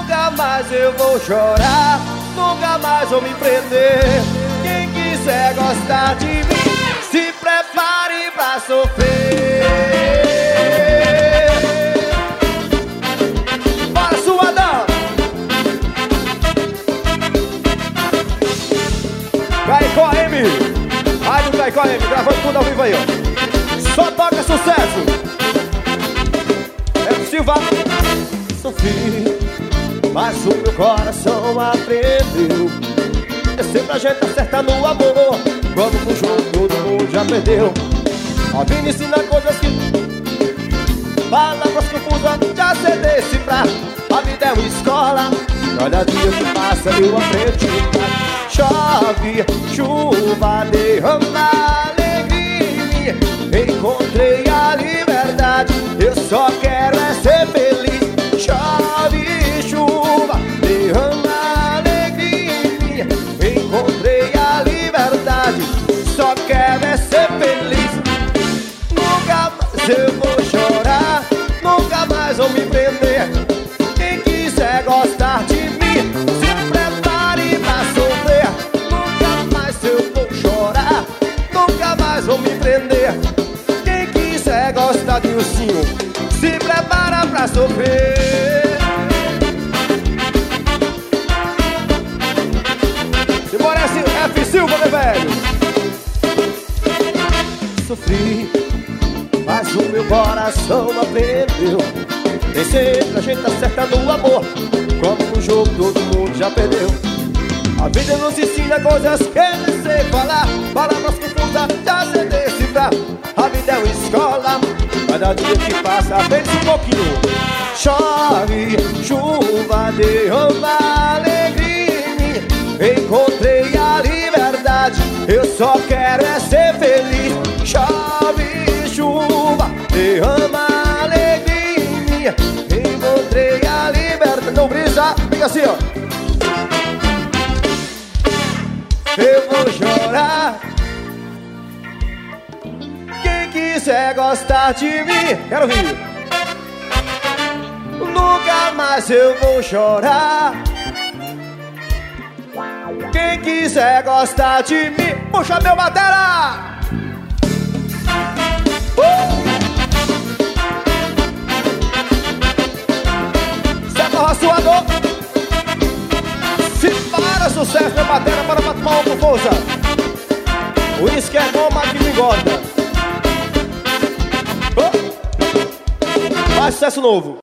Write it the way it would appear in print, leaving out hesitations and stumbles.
Nunca mais eu vou chorar, nunca mais vou me prender. Quem quiser gostar de mim, se prepare pra sofrer. Bora, suadão! Caicó M, aí do Caicó M, gravando tudo ao vivo aí, ó. Só toca sucesso. É Silva. Sofri, mas o meu coração aprendeu. É sempre a gente acerta no amor. Quando no jogo todo mundo já perdeu. A vida ensina coisas que palavras confusas já sei decifrar. A vida é uma escola, cada dia que passa eu aprendo. Chove, chuva, derrama alegria. Encontrei a liberdade, eu só quero é ser feliz. Chove, chuva, derrama alegria. Encontrei a liberdade, só quero é ser feliz. Nunca mais eu vou chorar, nunca mais vou me prender. Quem quiser gostar de mim, se prepare pra sofrer. Nunca mais eu vou chorar, nunca mais vou me prender. Quem quiser gostar de ursinho, se prepara pra sofrer. Se parece F. Silva, meu velho. Sofri, mas o meu coração aprendeu. Nem sempre a gente acerta no amor. Como no jogo todo mundo já perdeu. A vida nos ensina coisas que nem sei falar. Palavras confusas já sei decifrar. A vida é uma escola, cada dia que passa vence um pouquinho. Chove, chuva, derrama alegria. Encontrei a liberdade, eu só quero é ser feliz. Chove, chuva, derrama alegria. Encontrei a liberdade. Não brisa, fica assim, ó. Eu vou chorar. Quem quiser gostar de mim, quero ouvir. Nunca mais eu vou chorar. Quem quiser gostar de mim, puxa meu batera. Certo, suador. Se para sucesso, meu batera, para tomar uma com força. O uísque é bom, mas que não engorda. Faz sucesso novo.